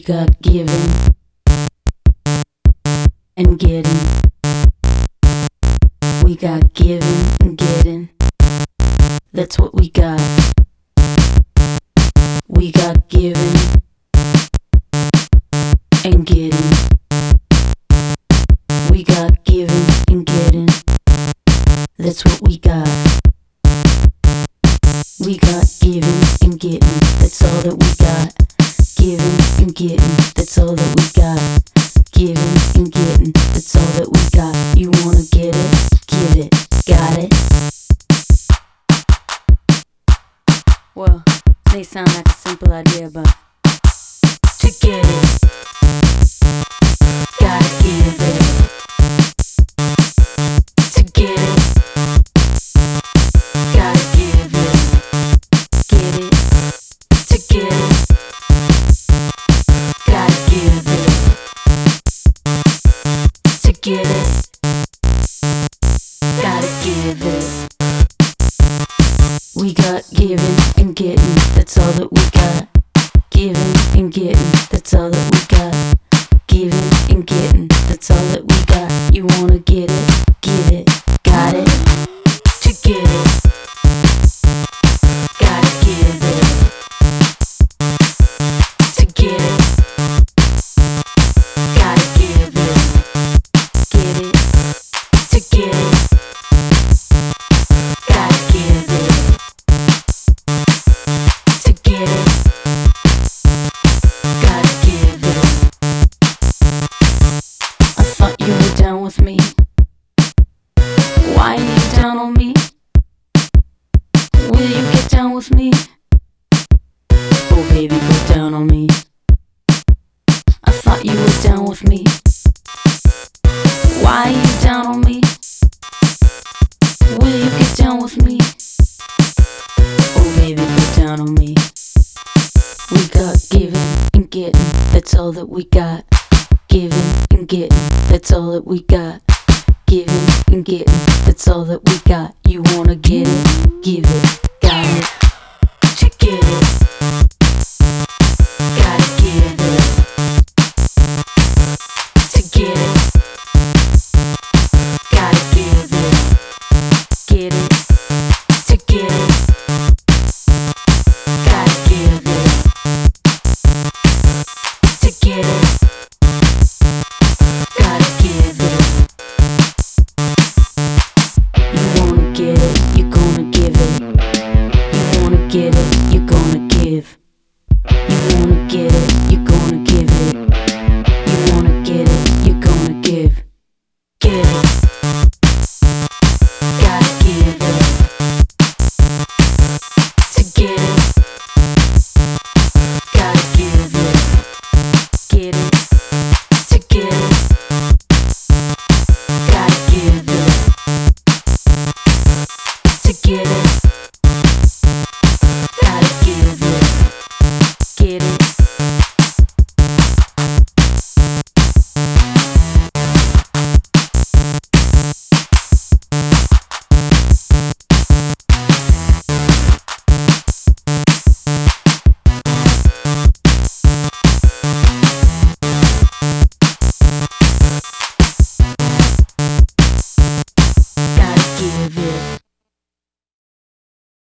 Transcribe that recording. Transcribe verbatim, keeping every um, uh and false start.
got giving and getting. We got giving and getting. That's what we got. We got giving and getting. We got giving and getting. That's what we got. We got giving and getting. That's all that we got. Giving and getting. That's all that we got. Giving and getting. That's all that we got. You wanna get it? Give it. Got it? Well, it may sound like a simple idea, but to get it, gotta give it. To get it, gotta give it. Get it. To get it, gotta give it. To get it, gotta give it. We got giving and getting, that's all that we got. Giving and getting, that's all that we got. Giving and getting, that's all that we got. You wanna get it? Give it. Got it? To get it, gotta give it. To get it, gotta give it. Get it? To get it, gotta give it. To get it, gotta give it. I thought you were down with me. Why are you down on me? Will you get down with me? Oh baby, go down on me. I thought you were down with me. Why are you down on me? Will you get down with me? Oh baby, go down on me. We got giving and getting, that's all that we got. Giving and getting, that's all that we got. Giving and getting, that's all that we got. You wanna get it? Give it. Got it? To get it,